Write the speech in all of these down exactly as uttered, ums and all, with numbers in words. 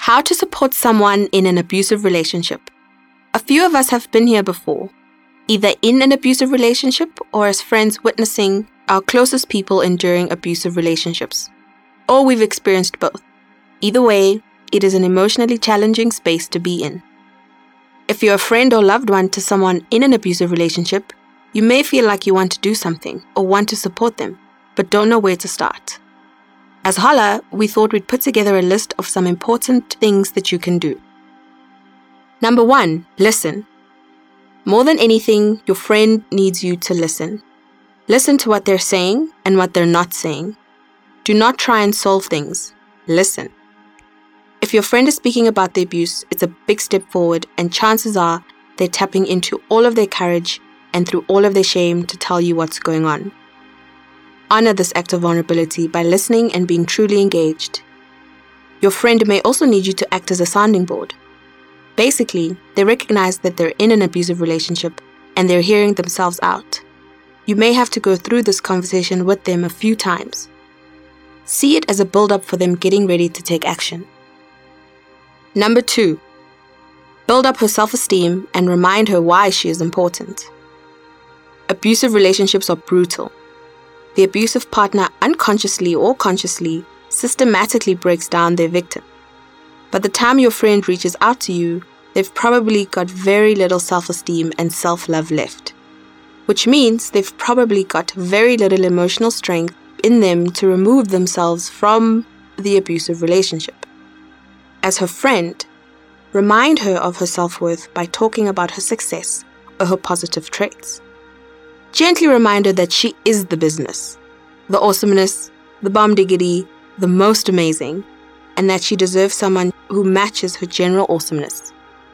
How to support someone in an abusive relationship. A few of us have been here before, either in an abusive relationship or as friends witnessing our closest people enduring abusive relationships. Or we've experienced both. Either way, it is an emotionally challenging space to be in. If you're a friend or loved one to someone in an abusive relationship, you may feel like you want to do something or want to support them, but don't know where to start. As Holla, we thought we'd put together a list of some important things that you can do. Number one, listen. More than anything, your friend needs you to listen. Listen to what they're saying and what they're not saying. Do not try and solve things. Listen. If your friend is speaking about the abuse, it's a big step forward, and chances are they're tapping into all of their courage and through all of their shame to tell you what's going on. Honor this act of vulnerability by listening and being truly engaged. Your friend may also need you to act as a sounding board. Basically, they recognize that they're in an abusive relationship and they're hearing themselves out. You may have to go through this conversation with them a few times. See it as a build-up for them getting ready to take action. Number two, build up her self-esteem and remind her why she is important. Abusive relationships are brutal. The abusive partner unconsciously or consciously systematically breaks down their victim. By the time your friend reaches out to you, they've probably got very little self-esteem and self-love left, which means they've probably got very little emotional strength in them to remove themselves from the abusive relationship. As her friend, remind her of her self-worth by talking about her success or her positive traits. Gently remind her that she is the business, the awesomeness, the bomb diggity, the most amazing, and that she deserves someone who matches her general awesomeness.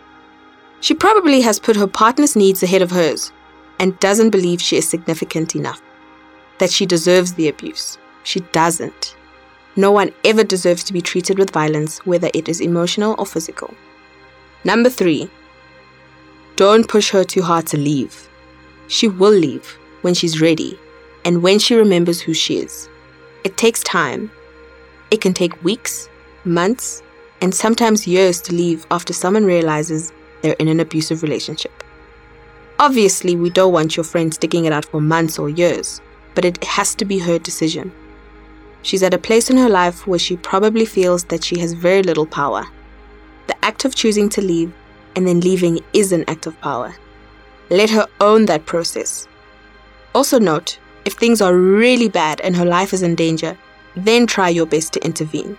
She probably has put her partner's needs ahead of hers and doesn't believe she is significant enough, that she deserves the abuse. She doesn't. No one ever deserves to be treated with violence, whether it is emotional or physical. Number three, don't push her too hard to leave. She will leave when she's ready and when she remembers who she is. It takes time. It can take weeks, months, and sometimes years to leave after someone realizes they're in an abusive relationship. Obviously, we don't want your friend sticking it out for months or years, but it has to be her decision. She's at a place in her life where she probably feels that she has very little power. The act of choosing to leave and then leaving is an act of power. Let her own that process. Also note, if things are really bad and her life is in danger, then try your best to intervene.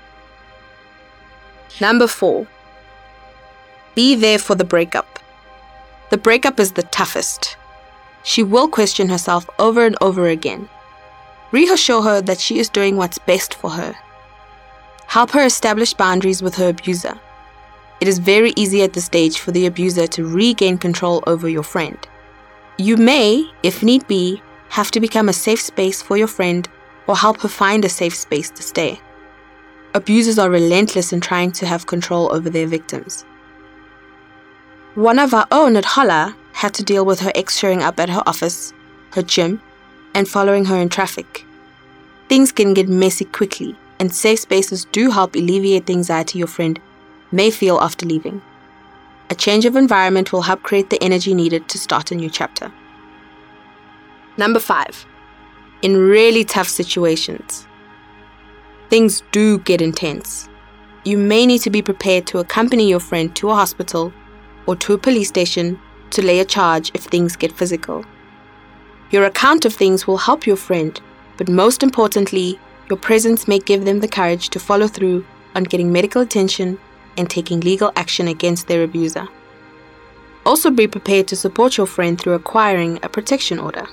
Number four, be there for the breakup. The breakup is the toughest. She will question herself over and over again. Reassure her that she is doing what's best for her. Help her establish boundaries with her abuser. It is very easy at this stage for the abuser to regain control over your friend. You may, if need be, have to become a safe space for your friend or help her find a safe space to stay. Abusers are relentless in trying to have control over their victims. One of our own at Holla had to deal with her ex showing up at her office, her gym, and following her in traffic. Things can get messy quickly, and safe spaces do help alleviate the anxiety your friend may feel after leaving. A change of environment will help create the energy needed to start a new chapter. Number five, in really tough situations, things do get intense. You may need to be prepared to accompany your friend to a hospital or to a police station to lay a charge if things get physical. Your account of things will help your friend, but most importantly, your presence may give them the courage to follow through on getting medical attention and taking legal action against their abuser. Also be prepared to support your friend through acquiring a protection order.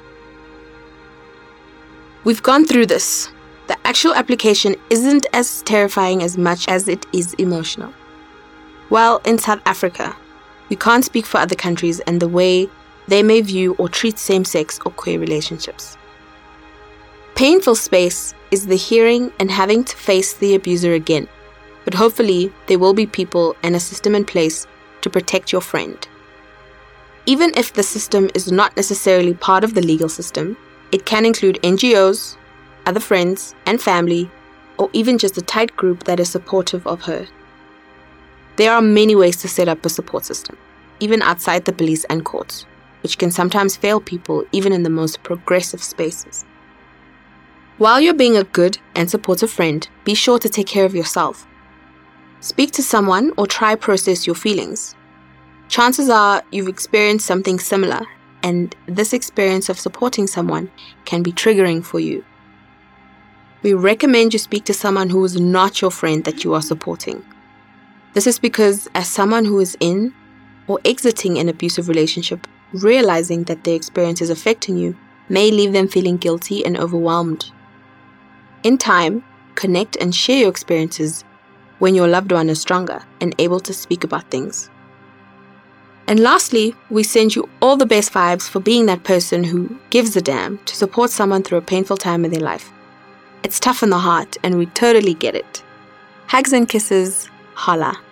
We've gone through this. The actual application isn't as terrifying as much as it is emotional. Well, in South Africa, we can't speak for other countries and the way they may view or treat same-sex or queer relationships. Painful space is the hearing and having to face the abuser again, but hopefully there will be people and a system in place to protect your friend. Even if the system is not necessarily part of the legal system, it can include N G Os, other friends and family, or even just a tight group that is supportive of her. There are many ways to set up a support system, even outside the police and courts, which can sometimes fail people even in the most progressive spaces. While you're being a good and supportive friend, be sure to take care of yourself. Speak to someone or try process your feelings. Chances are you've experienced something similar, and this experience of supporting someone can be triggering for you. We recommend you speak to someone who is not your friend that you are supporting. This is because as someone who is in or exiting an abusive relationship, realizing that their experience is affecting you may leave them feeling guilty and overwhelmed. In time, connect and share your experiences when your loved one is stronger and able to speak about things. And lastly, we send you all the best vibes for being that person who gives a damn to support someone through a painful time in their life. It's tough in the heart, and we totally get it. Hugs and kisses, holla.